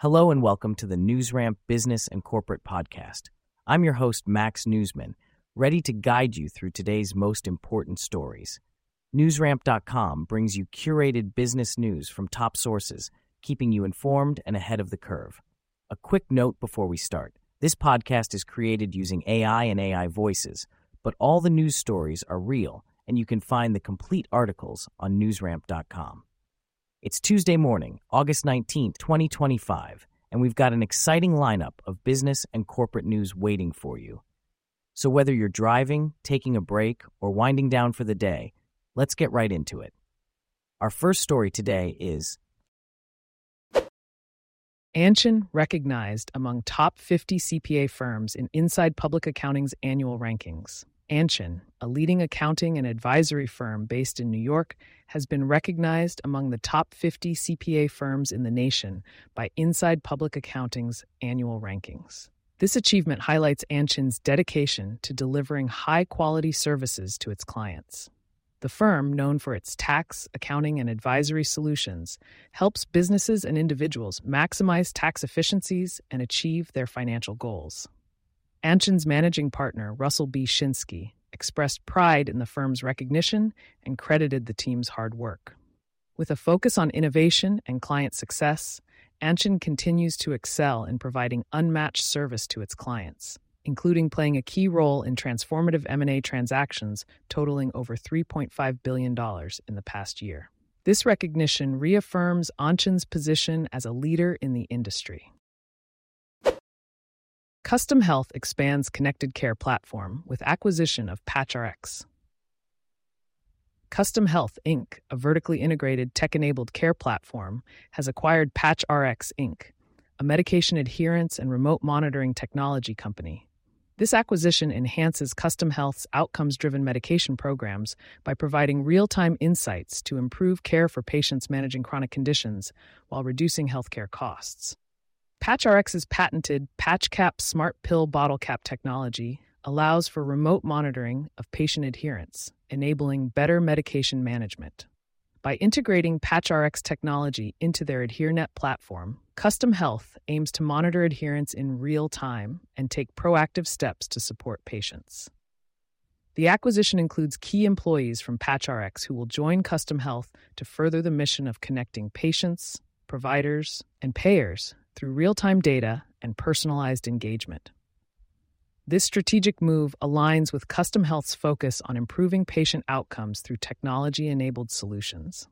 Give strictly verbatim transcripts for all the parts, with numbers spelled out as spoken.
Hello and welcome to the NewsRamp Business and Corporate Podcast. I'm your host, Max Newsman, ready to guide you through today's most important stories. NewsRamp dot com brings you curated business news from top sources, keeping you informed and ahead of the curve. A quick note before we start. This podcast is created using A I and A I voices, but all the news stories are real, and you can find the complete articles on NewsRamp dot com. It's Tuesday morning, August nineteenth, twenty twenty-five, and we've got an exciting lineup of business and corporate news waiting for you. So whether you're driving, taking a break, or winding down for the day, let's get right into it. Our first story today is Anshin recognized among top fifty C P A firms in Inside Public Accounting's annual rankings. Anshin, a leading accounting and advisory firm based in New York, has been recognized among the top fifty C P A firms in the nation by Inside Public Accounting's annual rankings. This achievement highlights Anshin's dedication to delivering high-quality services to its clients. The firm, known for its tax, accounting, and advisory solutions, helps businesses and individuals maximize tax efficiencies and achieve their financial goals. Anshin's managing partner, Russell B. Shinsky, expressed pride in the firm's recognition and credited the team's hard work. With a focus on innovation and client success, Anshin continues to excel in providing unmatched service to its clients, including playing a key role in transformative M and A transactions totaling over three point five billion dollars in the past year. This recognition reaffirms Anshin's position as a leader in the industry. Custom Health expands connected care platform with acquisition of PatchRx. Custom Health, Incorporated, a vertically integrated tech-enabled care platform, has acquired PatchRx, Incorporated, a medication adherence and remote monitoring technology company. This acquisition enhances Custom Health's outcomes-driven medication programs by providing real-time insights to improve care for patients managing chronic conditions while reducing healthcare costs. PatchRx's patented PatchCap Smart Pill Bottle Cap technology allows for remote monitoring of patient adherence, enabling better medication management. By integrating PatchRx technology into their AdhereNet platform, Custom Health aims to monitor adherence in real time and take proactive steps to support patients. The acquisition includes key employees from PatchRx who will join Custom Health to further the mission of connecting patients, providers, and payers through real-time data and personalized engagement. This strategic move aligns with Custom Health's focus on improving patient outcomes through technology-enabled solutions.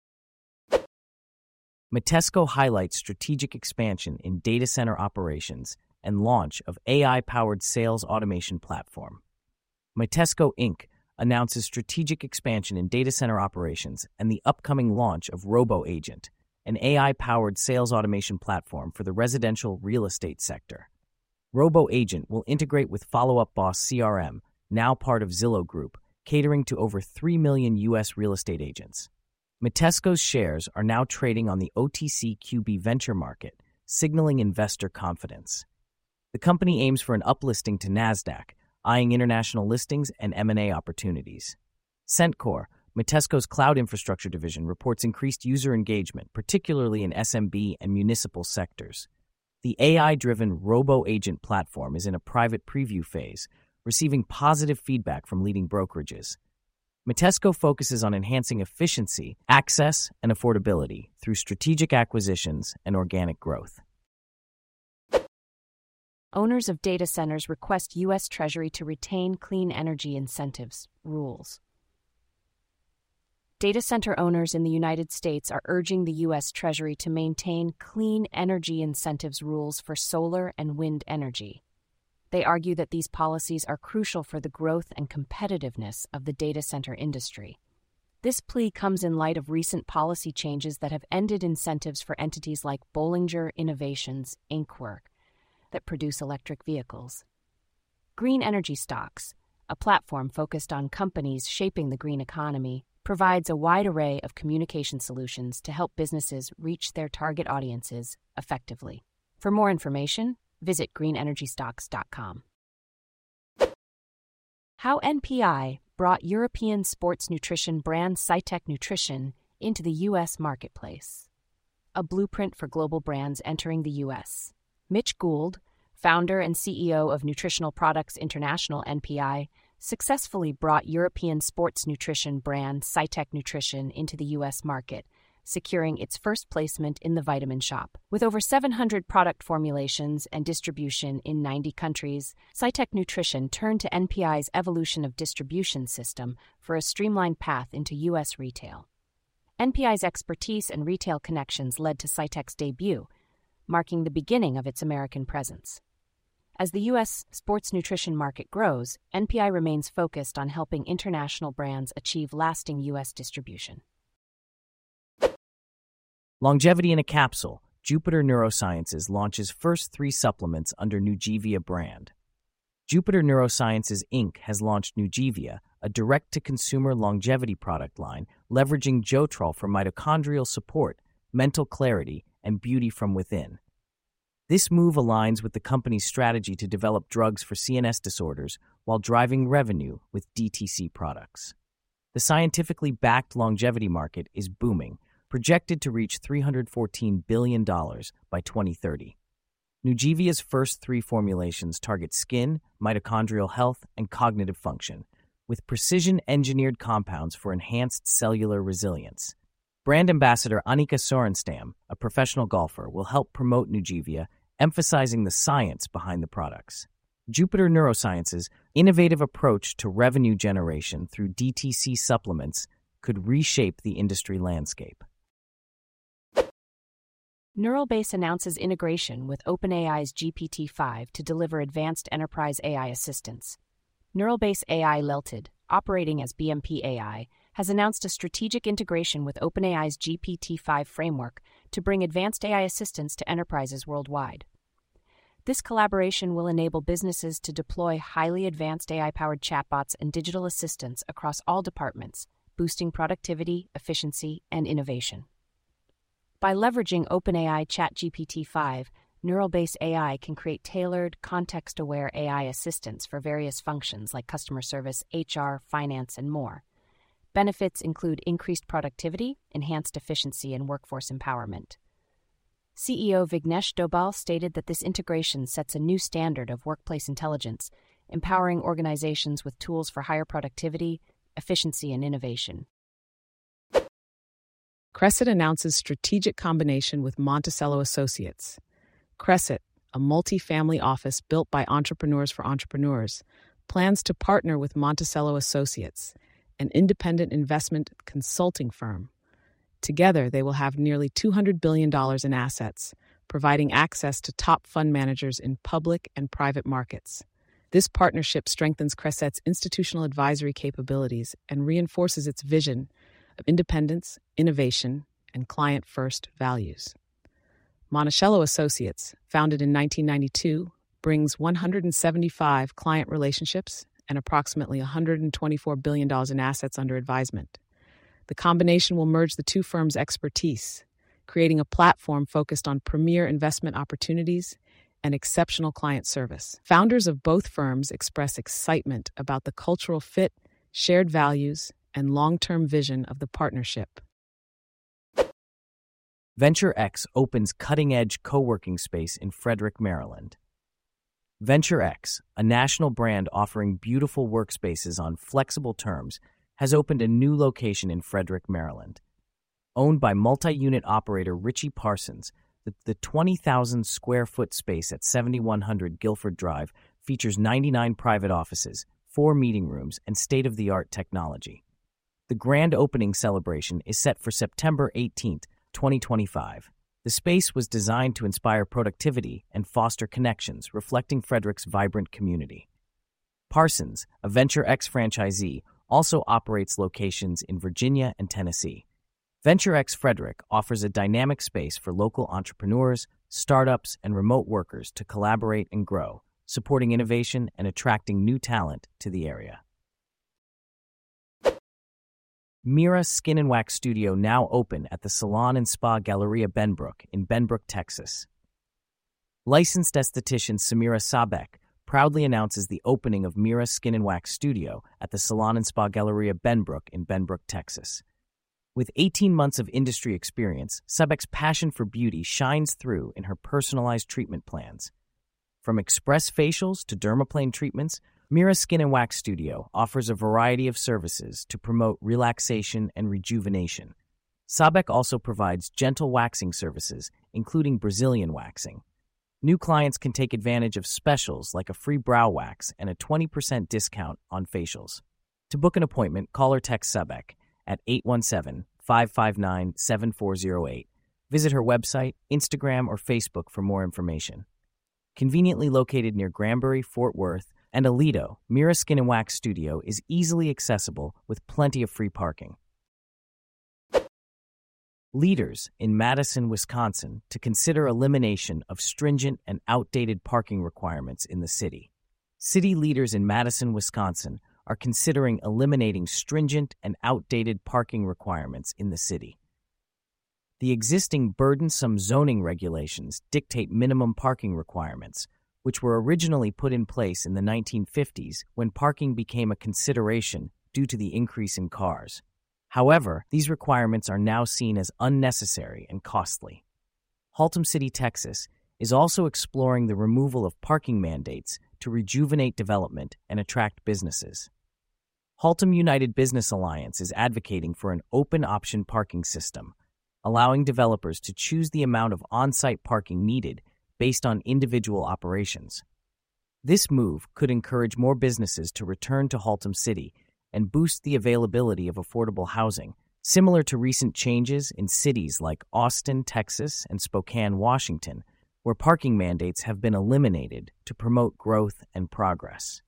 Mitesco highlights strategic expansion in data center operations and launch of A I-powered sales automation platform. Mitesco, Incorporated announces strategic expansion in data center operations and the upcoming launch of RoboAgent, an A I-powered sales automation platform for the residential real estate sector. RoboAgent will integrate with Follow Up Boss C R M, now part of Zillow Group, catering to over three million U S real estate agents. Mitesco's shares are now trading on the O T C Q B venture market, signaling investor confidence. The company aims for an uplisting to NASDAQ, eyeing international listings and M and A opportunities. Centcore, Mitesco's cloud infrastructure division, reports increased user engagement, particularly in S M B and municipal sectors. The A I-driven RoboAgent platform is in a private preview phase, receiving positive feedback from leading brokerages. Mitesco focuses on enhancing efficiency, access, and affordability through strategic acquisitions and organic growth. Owners of data centers request U S Treasury to retain clean energy incentives rules. Data center owners in the United States are urging the U S Treasury to maintain clean energy incentives rules for solar and wind energy. They argue that these policies are crucial for the growth and competitiveness of the data center industry. This plea comes in light of recent policy changes that have ended incentives for entities like Bollinger Innovations, Incorporated, that produce electric vehicles. Green Energy Stocks, a platform focused on companies shaping the green economy, provides a wide array of communication solutions to help businesses reach their target audiences effectively. For more information, visit green energy stocks dot com. How N P I brought European sports nutrition brand Cytec Nutrition into the U S marketplace. a blueprint for global brands entering the U S. Mitch Gould, founder and C E O of Nutritional Products International N P I, successfully brought European sports nutrition brand Cytec Nutrition into the U S market, securing its first placement in the Vitamin Shop. With over seven hundred product formulations and distribution in ninety countries, Cytec Nutrition turned to N P I's evolution of distribution system for a streamlined path into U S retail. N P I's expertise and retail connections led to Cytec's debut, marking the beginning of its American presence. As the U S sports nutrition market grows, N P I remains focused on helping international brands achieve lasting U S distribution. Longevity in a capsule. Jupiter Neurosciences launches first three supplements under Nugivia brand. Jupiter Neurosciences Incorporated has launched Nugivia, a direct-to-consumer longevity product line leveraging Jotrol for mitochondrial support, mental clarity, and beauty from within. This move aligns with the company's strategy to develop drugs for C N S disorders while driving revenue with D T C products. The scientifically backed longevity market is booming, projected to reach three hundred fourteen billion dollars by twenty thirty. Nugivia's first three formulations target skin, mitochondrial health, and cognitive function, with precision-engineered compounds for enhanced cellular resilience. Brand ambassador Annika Sorenstam, a professional golfer, will help promote Nugivia, emphasizing the science behind the products. Jupiter Neurosciences' innovative approach to revenue generation through D T C supplements could reshape the industry landscape. Neuralbase announces integration with OpenAI's G P T five to deliver advanced enterprise A I assistance. Neuralbase A I Limited, operating as B M P A I, has announced a strategic integration with OpenAI's G P T five framework to bring advanced A I assistance to enterprises worldwide. This collaboration will enable businesses to deploy highly advanced A I-powered chatbots and digital assistants across all departments, boosting productivity, efficiency, and innovation. By leveraging OpenAI ChatGPT five, Neuralbase A I can create tailored, context-aware A I assistants for various functions like customer service, H R, finance, and more. Benefits include increased productivity, enhanced efficiency, and workforce empowerment. C E O Vignesh Dobal stated that this integration sets a new standard of workplace intelligence, empowering organizations with tools for higher productivity, efficiency, and innovation. Crescit announces strategic combination with Monticello Associates. Crescit, a multi-family office built by entrepreneurs for entrepreneurs, plans to partner with Monticello Associates, an independent investment consulting firm. Together, they will have nearly two hundred billion dollars in assets, providing access to top fund managers in public and private markets. This partnership strengthens Crescit's institutional advisory capabilities and reinforces its vision of independence, innovation, and client-first values. Monticello Associates, founded in nineteen ninety-two, brings one hundred seventy-five client relationships and approximately one hundred twenty-four billion dollars in assets under advisement. The combination will merge the two firms' expertise, creating a platform focused on premier investment opportunities and exceptional client service. Founders of both firms express excitement about the cultural fit, shared values, and long-term vision of the partnership. VentureX opens cutting-edge co-working space in Frederick, Maryland. VentureX, a national brand offering beautiful workspaces on flexible terms, has opened a new location in Frederick, Maryland. Owned by multi-unit operator Richie Parsons, the, the twenty thousand square foot space at seventy-one hundred Guilford Drive features ninety-nine private offices, four meeting rooms, and state-of-the-art technology. The grand opening celebration is set for September eighteenth, twenty twenty-five. The space was designed to inspire productivity and foster connections, reflecting Frederick's vibrant community. Parsons, a VentureX franchisee, also operates locations in Virginia and Tennessee. VentureX Frederick offers a dynamic space for local entrepreneurs, startups, and remote workers to collaborate and grow, supporting innovation and attracting new talent to the area. Mira Skin and Wax Studio now open at the Salon and Spa Galleria Benbrook in Benbrook, Texas. Licensed esthetician Samira Sabek proudly announces the opening of Mira Skin and Wax Studio at the Salon and Spa Galleria Benbrook in Benbrook, Texas. With eighteen months of industry experience, Sabek's passion for beauty shines through in her personalized treatment plans. From express facials to dermaplane treatments, Mira Skin and Wax Studio offers a variety of services to promote relaxation and rejuvenation. Sabek also provides gentle waxing services, including Brazilian waxing. New clients can take advantage of specials like a free brow wax and a twenty percent discount on facials. To book an appointment, call or text Sabek at eight one seven, five five nine, seven four zero eight. Visit her website, Instagram, or Facebook for more information. Conveniently located near Granbury, Fort Worth, and Aledo, Mira Skin and Wax Studio is easily accessible with plenty of free parking. Leaders in Madison, Wisconsin to consider elimination of stringent and outdated parking requirements in the city. City leaders in Madison, Wisconsin are considering eliminating stringent and outdated parking requirements in the city. The existing burdensome zoning regulations dictate minimum parking requirements, which were originally put in place in the nineteen fifties when parking became a consideration due to the increase in cars. However, these requirements are now seen as unnecessary and costly. Haltom City, Texas, is also exploring the removal of parking mandates to rejuvenate development and attract businesses. Haltom United Business Alliance is advocating for an open option parking system, allowing developers to choose the amount of on-site parking needed based on individual operations. This move could encourage more businesses to return to Haltom City and boost the availability of affordable housing, similar to recent changes in cities like Austin, Texas, and Spokane, Washington, where parking mandates have been eliminated to promote growth and progress.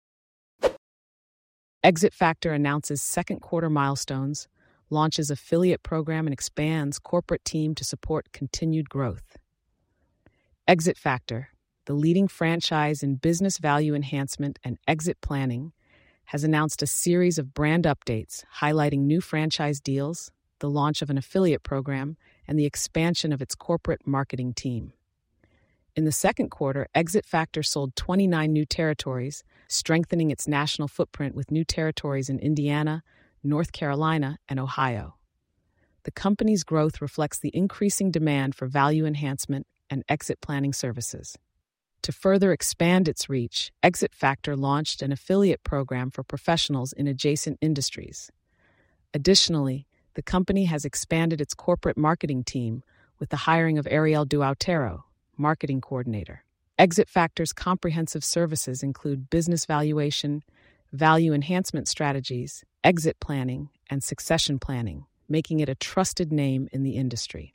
Exit Factor announces second quarter milestones, launches affiliate program, and expands corporate team to support continued growth. Exit Factor, the leading franchise in business value enhancement and exit planning, has announced a series of brand updates highlighting new franchise deals, the launch of an affiliate program, and the expansion of its corporate marketing team. In the second quarter, Exit Factor sold twenty-nine new territories, strengthening its national footprint with new territories in Indiana, North Carolina, and Ohio. The company's growth reflects the increasing demand for value enhancement and exit planning services. To further expand its reach, Exit Factor launched an affiliate program for professionals in adjacent industries. Additionally, the company has expanded its corporate marketing team with the hiring of Ariel Duautero, marketing coordinator. Exit Factor's comprehensive services include business valuation, value enhancement strategies, exit planning, and succession planning, making it a trusted name in the industry.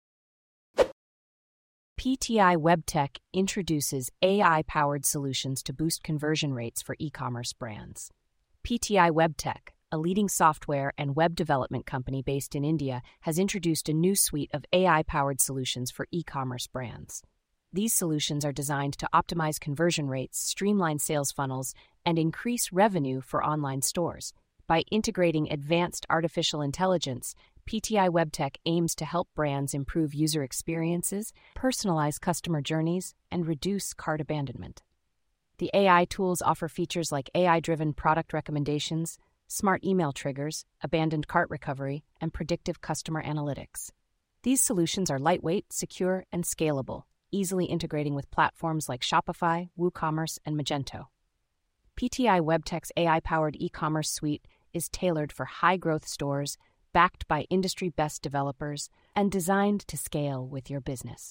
P T I WebTech introduces A I-powered solutions to boost conversion rates for e-commerce brands. P T I WebTech, a leading software and web development company based in India, has introduced a new suite of A I-powered solutions for e-commerce brands. These solutions are designed to optimize conversion rates, streamline sales funnels, and increase revenue for online stores. By integrating advanced artificial intelligence, P T I WebTech aims to help brands improve user experiences, personalize customer journeys, and reduce cart abandonment. The A I tools offer features like A I-driven product recommendations, smart email triggers, abandoned cart recovery, and predictive customer analytics. These solutions are lightweight, secure, and scalable, easily integrating with platforms like Shopify, WooCommerce, and Magento. P T I WebTech's A I-powered e-commerce suite is tailored for high-growth stores, backed by industry-best developers, and designed to scale with your business.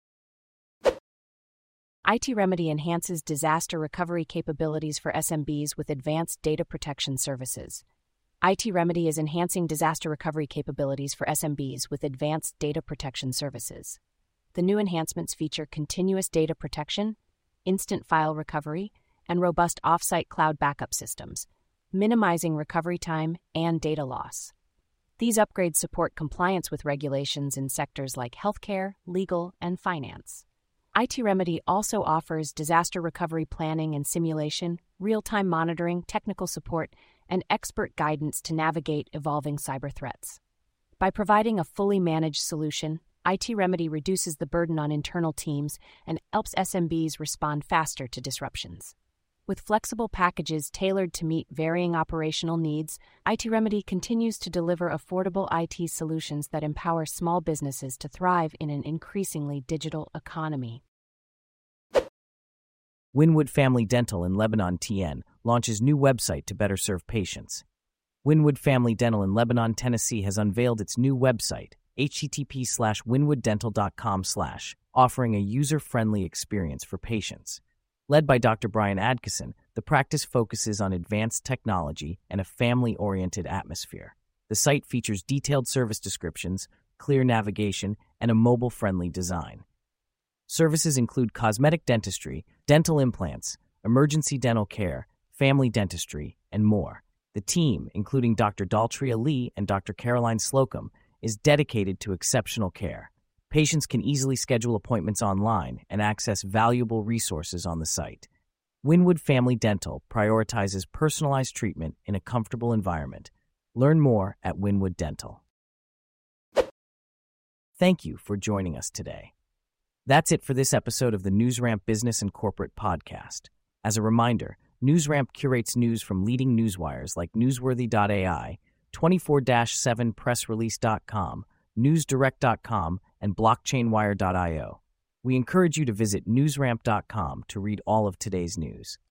I T Remedy enhances disaster recovery capabilities for S M Bs with advanced data protection services. I T Remedy is enhancing disaster recovery capabilities for S M Bs with advanced data protection services. The new enhancements feature continuous data protection, instant file recovery, and robust off-site cloud backup systems, minimizing recovery time and data loss. These upgrades support compliance with regulations in sectors like healthcare, legal, and finance. I T Remedy also offers disaster recovery planning and simulation, real-time monitoring, technical support, and expert guidance to navigate evolving cyber threats. By providing a fully managed solution, I T Remedy reduces the burden on internal teams and helps S M Bs respond faster to disruptions. With flexible packages tailored to meet varying operational needs, I T Remedy continues to deliver affordable I T solutions that empower small businesses to thrive in an increasingly digital economy. Winwood Family Dental in Lebanon, T N, launches new website to better serve patients. Winwood Family Dental in Lebanon, Tennessee has unveiled its new website, http slash winwooddental.com slash, offering a user-friendly experience for patients. Led by Doctor Brian Adkisson, the practice focuses on advanced technology and a family-oriented atmosphere. The site features detailed service descriptions, clear navigation, and a mobile-friendly design. Services include cosmetic dentistry, dental implants, emergency dental care, family dentistry, and more. The team, including Doctor Daltry Ali and Doctor Caroline Slocum, is dedicated to exceptional care. Patients can easily schedule appointments online and access valuable resources on the site. Winwood Family Dental prioritizes personalized treatment in a comfortable environment. Learn more at Winwood Dental. Thank you for joining us today. That's it for this episode of the NewsRamp Business and Corporate Podcast. As a reminder, NewsRamp curates news from leading newswires like Newsworthy dot A I, twenty-four seven press release dot com, newsdirect dot com, and blockchain wire dot io. We encourage you to visit newsramp dot com to read all of today's news.